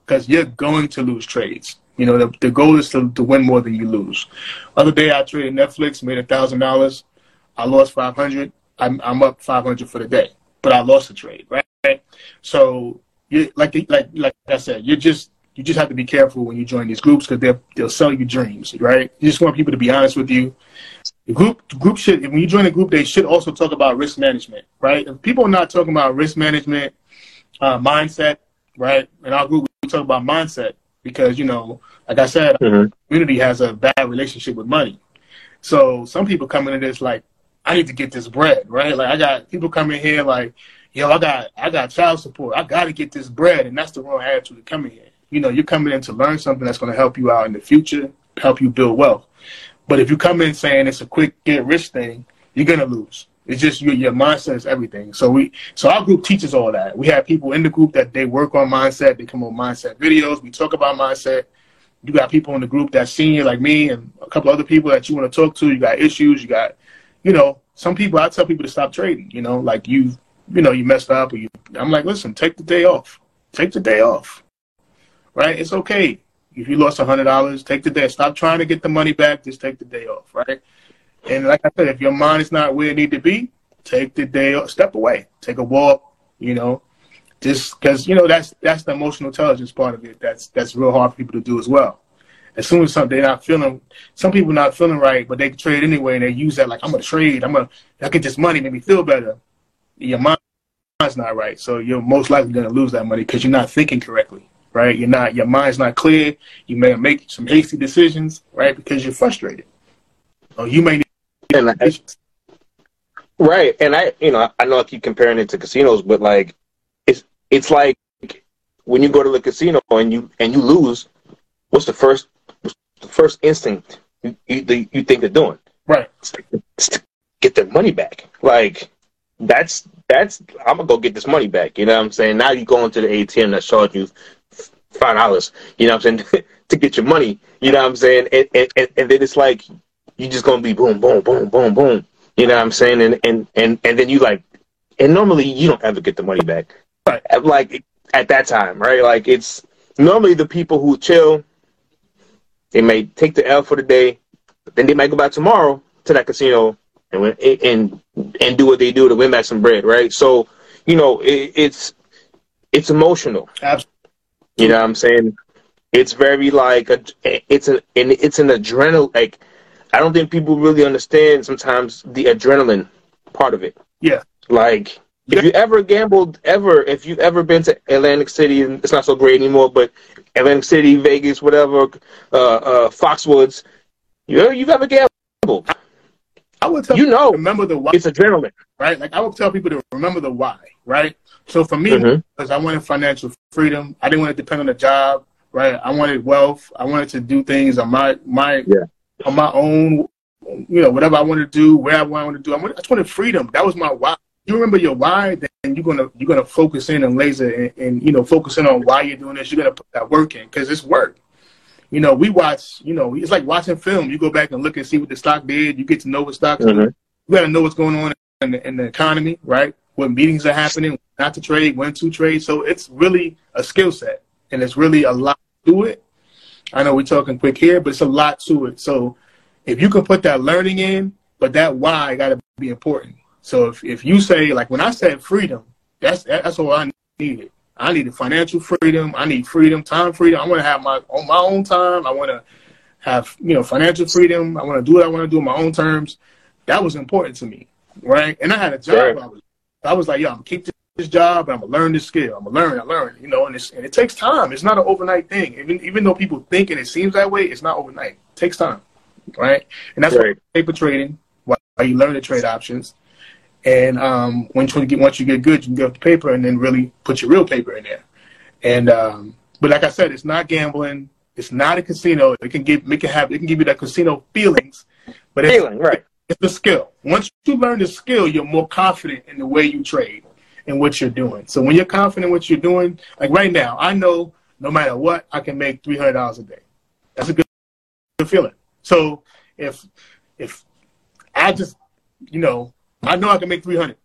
because you're going to lose trades. You know, the goal is to win more than you lose. Other day I traded Netflix, made $1,000. I lost 500. I'm up 500 for the day, but I lost the trade, right? So you like I said, you just have to be careful when you join these groups because they'll sell you dreams, right? You just want people to be honest with you. The group should, when you join a group, they should also talk about risk management, right? If people are not talking about risk management, mindset, right? In our group, we talk about mindset because, you know, like I said, our community has a bad relationship with money. So some people come into this like, I need to get this bread, right? Like I got people come in here like, yo, I got child support. I got to get this bread. And that's the wrong attitude to come in here. You know, you're coming in to learn something that's going to help you out in the future, help you build wealth. But if you come in saying it's a quick get rich thing, you're going to lose. It's just your mindset is everything. So our group teaches all that. We have people in the group that they work on mindset. They come on mindset videos. We talk about mindset. You got people in the group that's senior like me and a couple other people that you want to talk to. You got issues. You got, you know, some people, I tell people to stop trading, you know, like you messed up. I'm like, listen, take the day off. Take the day off, right? It's okay. If you lost $100, take the day. Stop trying to get the money back. Just take the day off, right? And like I said, if your mind is not where it need to be, take the day off. Step away. Take a walk, you know, just because, you know, that's the emotional intelligence part of it. That's real hard for people to do as well. As soon as some people not feeling right, but they can trade anyway, and they use that like, I'm going to trade. I get this money, make me feel better. Your mind's not right. So you're most likely going to lose that money because you're not thinking correctly, right? Your mind's not clear. You may make some hasty decisions, right? Because you're frustrated. Or you may need right. And I know I keep comparing it to casinos, but like, it's like when you go to the casino and you lose, what's the first instinct you think of doing? Right. It's to get their money back. Like that's I'm gonna go get this money back. You know what I'm saying? Now you go into the ATM that charged you $5. You know what I'm saying? To get your money. You know what I'm saying? And then it's like you just gonna be boom, boom, boom, boom, boom. You know what I'm saying? And then you like, and normally you don't ever get the money back. Right. Like at that time, right? Like it's normally the people who chill. They may take the L for the day, but then they might go back tomorrow to that casino and do what they do to win back some bread, right? So, you know, it's emotional. Absolutely. You know what I'm saying? It's very like it's an adrenaline. Like I don't think people really understand sometimes the adrenaline part of it. Yeah. Like if you ever gambled, if you've ever been to Atlantic City, and it's not so great anymore, but Atlantic City, Vegas, whatever, Foxwoods, you've ever gambled. I would tell people to remember the why. It's adrenaline. Right? Like I would tell people to remember the why, right? So for me, because I wanted financial freedom, I didn't want to depend on a job, right? I wanted wealth. I wanted to do things on my own, you know, whatever I wanted to do, where I wanted to do. I just wanted freedom. That was my why. You remember your why, then you're gonna focus in and laser and you know, focus in on why you're doing this. You're gonna put that work in because it's work. You know, we watch. You know, it's like watching film. You go back and look and see what the stock did. You get to know what stocks do. You gotta know what's going on in the economy, right? What meetings are happening, not to trade, when to trade. So it's really a skill set, and it's really a lot to it. I know we're talking quick here, but it's a lot to it. So if you can put that learning in, but that why got to be important. So if you say, like when I said freedom, that's all I needed. I needed financial freedom. I need freedom, time freedom. I want to have my own time. I want to have, you know, financial freedom. I want to do what I want to do on my own terms. That was important to me, right? And I had a job. Right. I was like, yo, I'm going to keep this job, and I'm going to learn this skill. I'm going to learn, you know, and it takes time. It's not an overnight thing. Even though people think and it seems that way, it's not overnight. It takes time, right? And that's why paper trading, why you learn to trade options. And once you get good, you can get off the paper and then really put your real paper in there. And but like I said, it's not gambling. It's not a casino. It can give you that casino feelings, but it's a skill. Once you learn the skill, you're more confident in the way you trade and what you're doing. So when you're confident in what you're doing, like right now, I know no matter what, I can make $300 a day. That's a good feeling. So if I just, you know, I know I can make 300.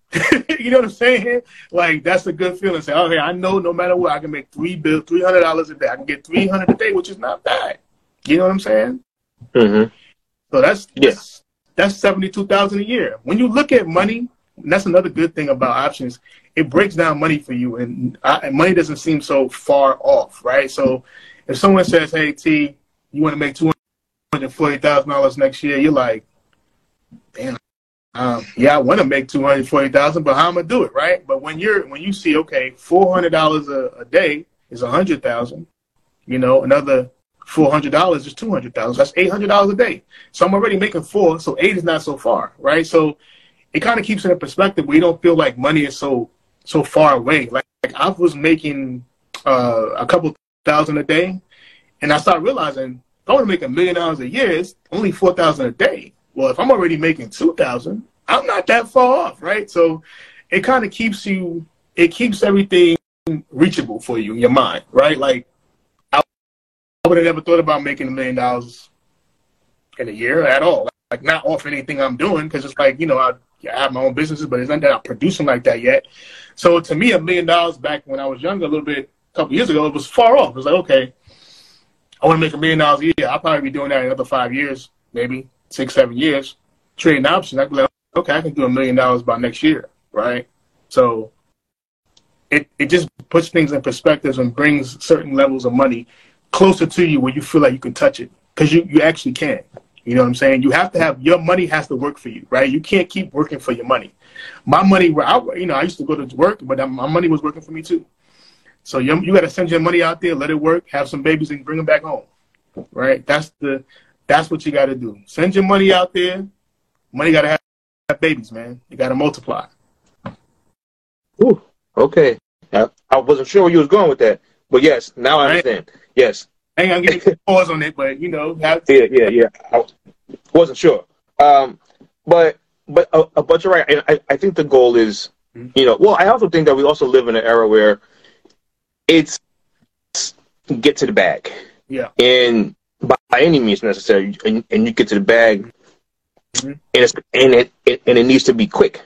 You know what I'm saying? Like, that's a good feeling. Say, okay, I know no matter what, I can make $300 a day. I can get $300 a day, which is not bad. You know what I'm saying? Mm-hmm. So that's $72,000 a year. When you look at money, that's another good thing about options. It breaks down money for you, and money doesn't seem so far off, right? So if someone says, "Hey, T, you want to make $240,000 next year," you're like, "Damn, yeah, I want to make $240,000, but how am I gonna do it, right?" But when you see, okay, $400 a day is $100,000, you know, another $400 is $200,000. That's $800 a day. So I'm already making $4, so 8 is not so far, right? So it kind of keeps it in perspective where you don't feel like money is so far away. Like I was making a couple thousand a day, and I started realizing if I want to make $1 million a year, it's only $4,000 a day. Well, if I'm already making $2,000, I'm not that far off, right? So it kind of keeps everything reachable for you in your mind, right? Like I would have never thought about making $1 million in a year at all. Like not off anything I'm doing, because it's like, you know, I have my own businesses, but it's not that I'm producing like that yet. So to me, $1 million back when I was younger, a couple years ago, it was far off. It was like, okay, I want to make $1 million a year. I'll probably be doing that in another 5 years, maybe 6, 7 years. Trading options, I'd be like, okay, I can do $1 million by next year, right? So it just puts things in perspective and brings certain levels of money closer to you where you feel like you can touch it, because you actually can. You know what I'm saying? You have to have, your money has to work for you, right? You can't keep working for your money. My money, I used to go to work, but my money was working for me too. So you got to send your money out there, let it work, have some babies, and bring them back home, right? That's what you got to do. Send your money out there. Money got to have babies, man. You got to multiply. Ooh, okay. I wasn't sure where you was going with that, but yes, now I understand. Yes. I ain't gonna get a pause on it, but you know. Yeah. I wasn't sure. But you're right. And I think the goal is, you know, well, I also think that we also live in an era where it's get to the bag. Yeah. And by any means necessary, and you get to the bag, and it needs to be quick.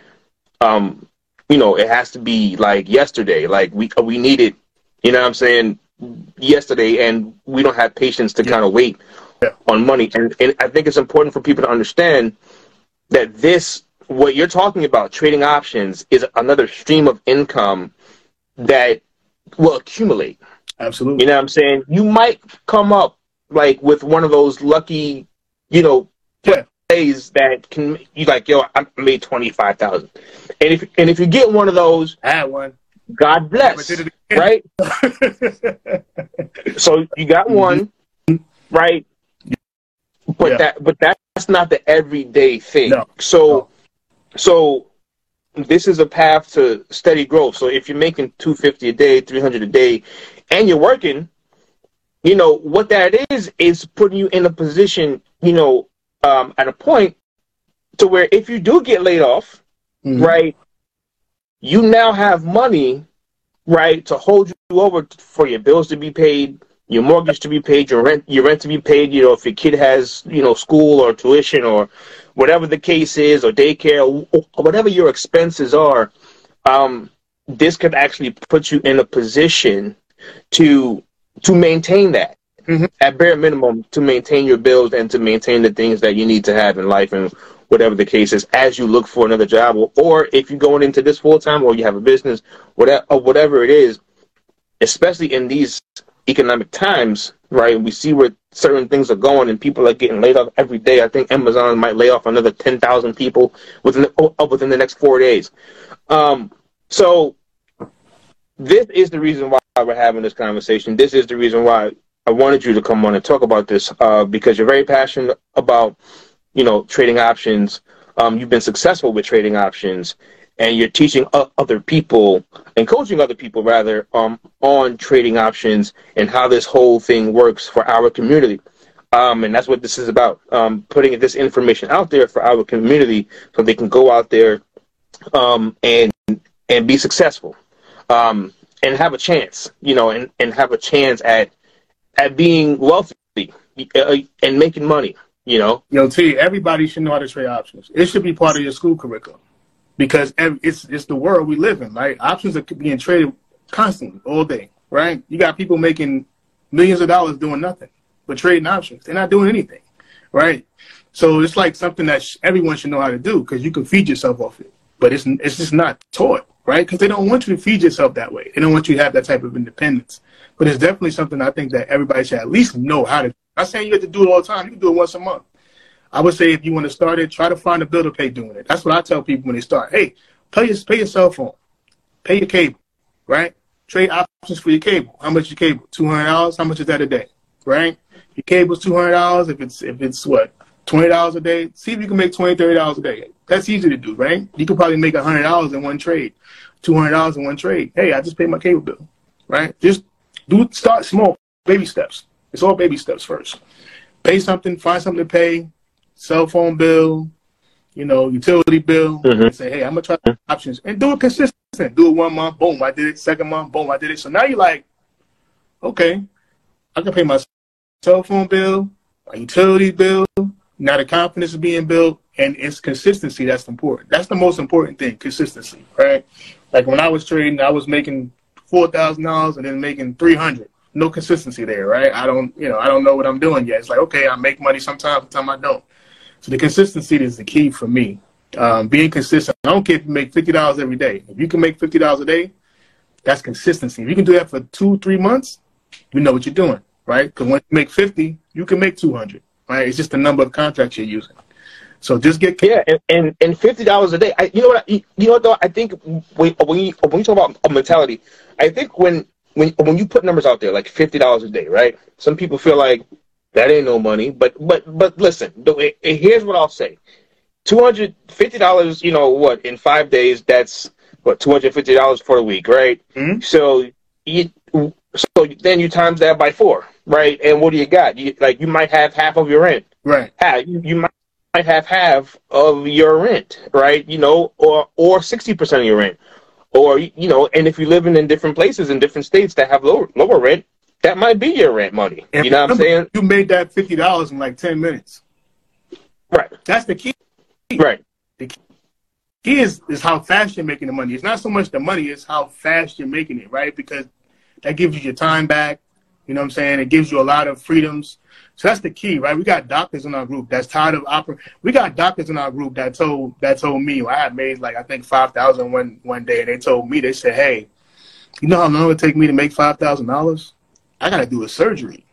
You know, it has to be like yesterday. Like we need it. You know what I'm saying? Yesterday, and we don't have patience to kind of wait on money. And I think it's important for people to understand that what you're talking about, trading options, is another stream of income that will accumulate. Absolutely. You know what I'm saying? You might come up like with one of those lucky, you know, days that can, you like, yo, I made 25,000. And if you get one of those, I had one. God bless, right? So you got one, right? But that's not the everyday thing. No. So this is a path to steady growth. So if you're making $250 a day, $300 a day, and you're working, you know what that is putting you in a position, you know, at a point to where if you do get laid off, right, you now have money, right, to hold you over for your bills to be paid, your mortgage to be paid, your rent to be paid. You know, if your kid has, you know, school or tuition or whatever the case is, or daycare, or whatever your expenses are, this could actually put you in a position to maintain that. At bare minimum, to maintain your bills and to maintain the things that you need to have in life, and whatever the case is, as you look for another job, or if you're going into this full time, or you have a business, whatever it is. Especially in these economic times, right? We see where certain things are going, and people are getting laid off every day. I think Amazon might lay off another 10,000 people within the next 4 days. So this is the reason why we're having this conversation. This is the reason why I wanted you to come on and talk about this, because you're very passionate about, you know, trading options. You've been successful with trading options, and you're teaching other people and coaching other people, rather, on trading options and how this whole thing works for our community. And that's what this is about, putting this information out there for our community so they can go out there and be successful, and have a chance, you know, and have a chance at being wealthy and making money, you know. T, everybody should know how to trade options. It should be part of your school curriculum, because it's the world we live in, right? Options are being traded constantly, all day, right? You got people making millions of dollars doing nothing but trading options. They're not doing anything, right? So it's like something that everyone should know how to do because you can feed yourself off it. But it's just not taught, right? Because they don't want you to feed yourself that way. They don't want you to have that type of independence. But it's definitely something I think that everybody should at least know how to do. I'm not saying you have to do it all the time. You can do it once a month. I would say if you want to start it, try to find a bill to pay doing it. That's what I tell people when they start. Hey, pay your cell phone. Pay your cable, right? Trade options for your cable. How much your cable? $200. How much is that a day, right? Your cable's $200. If it's what, $20 a day? See if you can make $20, $30 a day. That's easy to do, right? You could probably make $100 in one trade, $200 in one trade. Hey, I just paid my cable bill, right? Just start small, baby steps. It's all baby steps first. Pay something, find something to pay, cell phone bill, utility bill, and say, hey, I'm going to try options and do it consistent. Do it 1 month, boom, I did it. Second month, boom, I did it. So now you're like, okay, I can pay my cell phone bill, my utility bill. Now the confidence is being built, and it's consistency that's important. That's the most important thing, consistency, right? Like when I was trading, I was making $4,000 and then making $300. No consistency there, right? I don't know what I'm doing yet. It's like, okay, I make money sometimes I don't. So the consistency is the key for me. Being consistent. I don't care if you make $50 every day. If you can make $50 a day, that's consistency. If you can do that for 2-3 months, you know what you're doing, right? Because when you make 50, you can make 200, right? It's just the number of contracts you're using. So just get and $50 a day. You know what though? I think when you talk about a mentality, I think when you put numbers out there like $50 a day, right? Some people feel like that ain't no money, but listen, here's what I'll say: $250, in 5 days, that's what, $250 for a week, right? Mm-hmm. So then you times that by 4, right? And what do you got? You might have half of your rent, right? You might have half of your rent, right? Or 60% of your rent, or and if you're living in different places in different states that have lower rent, that might be your rent money. And you know what I'm saying? You made that $50 in like 10 minutes. Right. That's the key. Right. The key is how fast you're making the money. It's not so much the money, it's how fast you're making it, right? Because that gives you your time back. You know what I'm saying? It gives you a lot of freedoms. So that's the key, right? We got doctors in our group that's tired of We got doctors in our group that told me, I had made I think $5,000 one day, and they said, hey, you know how long it would take me to make $5,000? I got to do a surgery.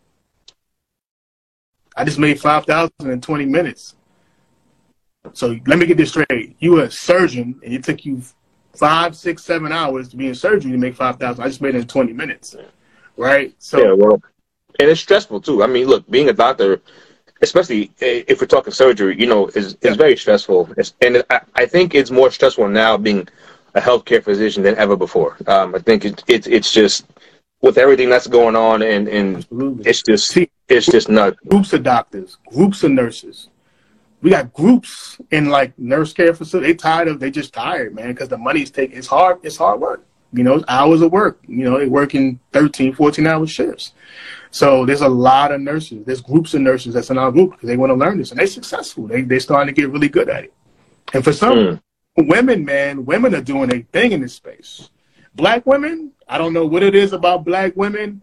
I just made $5,000 in 20 minutes. So let me get this straight. You were a surgeon, and it took you 5, 6, 7 hours to be in surgery to make $5,000. I just made it in 20 minutes, right? So yeah, well, and it's stressful too. I mean, look, being a doctor, especially if we're talking surgery, is very stressful. And I think it's more stressful now being a healthcare physician than ever before. I think it's just with everything that's going on, and it's just nuts. Groups of doctors, groups of nurses. We got groups in nurse care facilities. They just tired, man, because the money's taken. It's hard work. Hours of work. They work in 13, 14-hour shifts. So there's a lot of nurses. There's groups of nurses that's in our group because they want to learn this, and they're successful. They're starting to get really good at it. And for some women, man, women are doing a thing in this space. Black women, I don't know what it is about black women,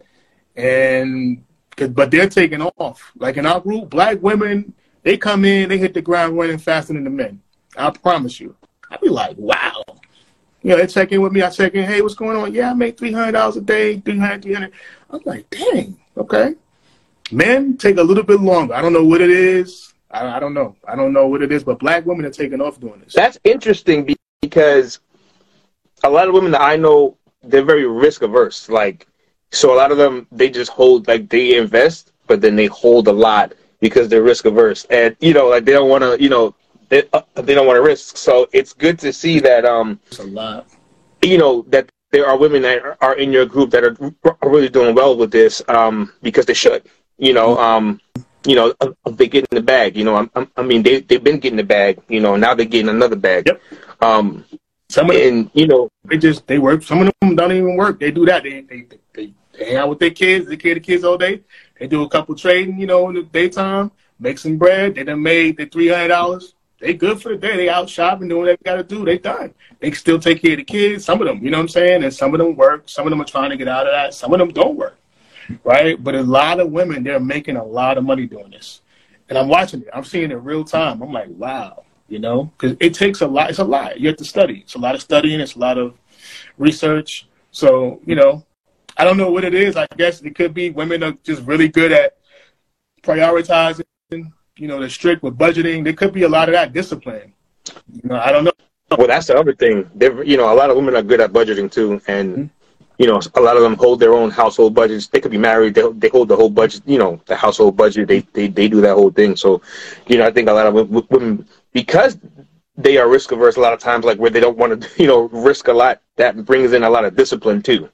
but they're taking off. Like in our group, black women, they come in, they hit the ground running faster than the men. I promise you. I'd be like, wow. They check in with me. I check in, hey, what's going on? Yeah, I make $300 a day, $300. I'm like, dang, okay. Men take a little bit longer. I don't know what it is. I don't know. I don't know what it is, but black women are taking off doing this. That's interesting because a lot of women that I know, they're very risk averse. So a lot of them, they just hold, they invest, but then they hold a lot because they're risk averse. And, they don't want to, they don't want to risk. So it's good to see that, it's a lot. That there are women that are in your group that are really doing well with this, because they should, they get in the bag, I mean, they've been getting the bag, now they're getting another bag. Yep. Some of them, they work. Some of them don't even work. They do that. They hang out with their kids. They care the kids all day. They do a couple trading, in the daytime, make some bread. They done made the $300. they good for the day. They out shopping, doing what they got to do. They done. They can still take care of the kids. Some of them, you know what I'm saying? And some of them work. Some of them are trying to get out of that. Some of them don't work, right? But a lot of women, they're making a lot of money doing this. And I'm watching it. I'm seeing it real time. I'm like, wow, you know, because it takes a lot. It's a lot. You have to study. It's a lot of studying. It's a lot of research. So, you know, I don't know what it is. I guess it could be women are just really good at prioritizing, you know, they're strict with budgeting. There could be a lot of that discipline. You know, I don't know. Well, that's the other thing. You know, a lot of women are good at budgeting too, and you know, a lot of them hold their own household budgets. They could be married. They hold the whole budget. You know, the household budget. They do that whole thing. So, you know, I think a lot of women, because they are risk averse, a lot of times, like where they don't want to, you know, risk a lot. That brings in a lot of discipline too.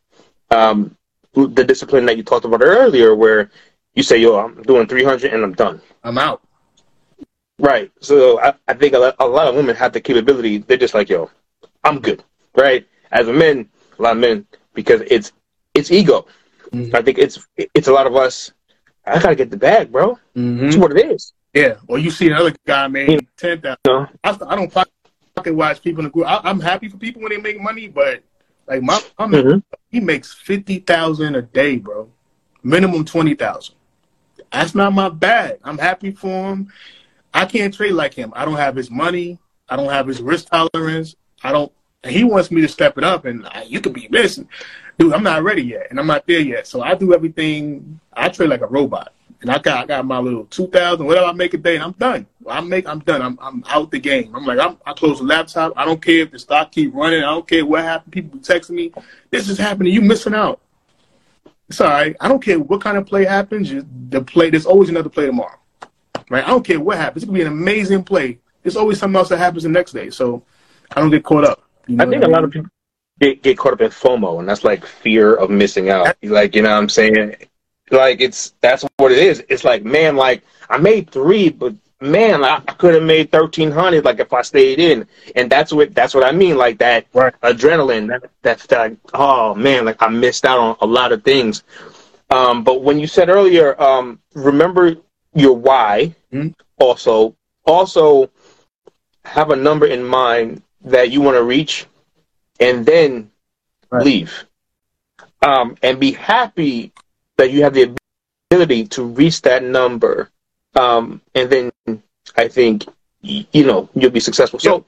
The discipline that you talked about earlier, where you say, "Yo, I'm doing 300 and I'm done. I'm out." Right. So I think a lot of women have the capability. They're just like, yo, I'm good. Right. As a man, a lot of men, because it's ego. Mm-hmm. I think it's a lot of us. I gotta get the bag, bro. Mm-hmm. That's what it is. Yeah. Or you see another guy made 10,000. No. I don't pocket watch people in the group. I'm happy for people when they make money, but like he makes 50,000 a day, bro. Minimum 20,000. That's not my bag. I'm happy for him. I can't trade like him. I don't have his money. I don't have his risk tolerance. And he wants me to step it up, and you could be this. Dude, I'm not ready yet, and I'm not there yet. So I do everything. I trade like a robot, and I got my little 2,000, whatever I make a day, and I'm done. I'm done. I'm out the game. I'm like, I close the laptop. I don't care if the stock keep running. I don't care what happened. People texting me, this is happening. You missing out. It's all right. I don't care what kind of play happens. There's always another play tomorrow. Right? I don't care what happens. It could be an amazing play. There's always something else that happens the next day. So I don't get caught up. You know I think a lot of people get caught up in FOMO, and that's like fear of missing out. Like, you know what I'm saying? Like, that's what it is. It's like, man, like I made 3, but man, I could have made 1,300 like if I stayed in. And that's what I mean, like that adrenaline, that oh man, like I missed out on a lot of things. But when you said earlier, remember your why. Mm-hmm. Also have a number in mind that you want to reach, and then leave. And be happy that you have the ability to reach that number. And then I think, you know, you'll be successful. Yep.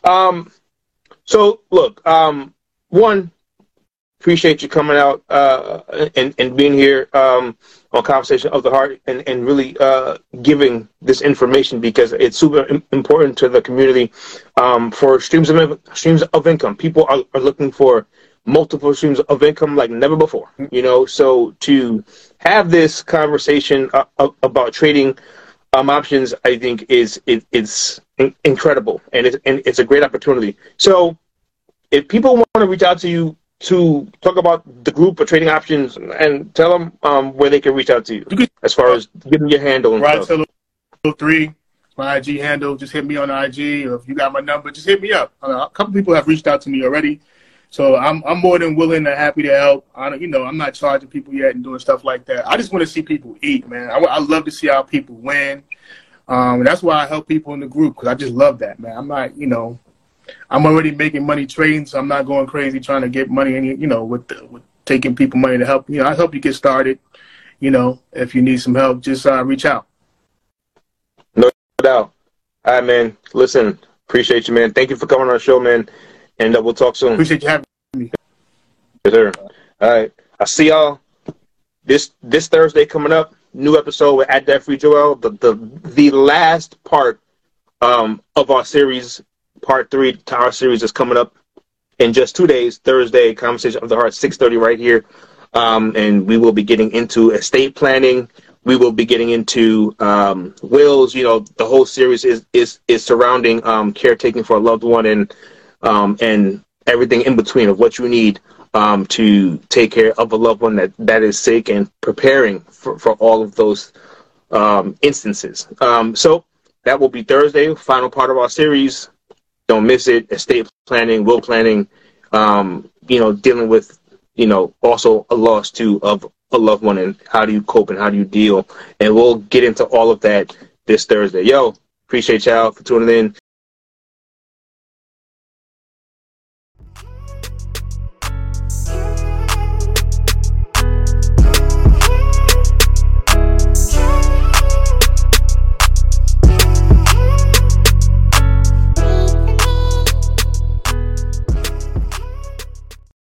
So look, one, appreciate you coming out and being here on Conversation of the Heart, and really giving this information, because it's super important to the community for streams of income. People are looking for multiple streams of income like never before, you know. So to have this conversation about trading options, I think it's incredible, and it's a great opportunity. So if people want to reach out to you to talk about the group of trading options, and tell them where they can reach out to you as far as giving your handle and stuff. 3, my IG handle. Just hit me on IG, or if you got my number, just hit me up. A couple people have reached out to me already, so I'm more than willing and happy to help. I'm not charging people yet and doing stuff like that. I just want to see people eat, man. I love to see how people win. And that's why I help people in the group, because I just love that, man. I'm not, I'm already making money trading, so I'm not going crazy trying to get money, with taking people money to help. I help you get started. If you need some help, just reach out. No doubt. All right, man. Listen, appreciate you, man. Thank you for coming on our show, man. And we'll talk soon. Appreciate you having me. Yes, sir. All right. I'll see y'all this Thursday coming up. New episode with At That Free Joel. The last part of our series, part 3 to our series, is coming up in just 2 days. Thursday, Conversation of the Heart, 6:30 right here. And we will be getting into estate planning. We will be getting into wills. The whole series is surrounding caretaking for a loved one, and everything in between of what you need to take care of a loved one that is sick, and preparing for all of those instances. So that will be Thursday, final part of our series. Don't miss it. Estate planning, will planning, dealing with, also a loss too of a loved one, and how do you cope and how do you deal. And we'll get into all of that this Thursday. Appreciate y'all for tuning in.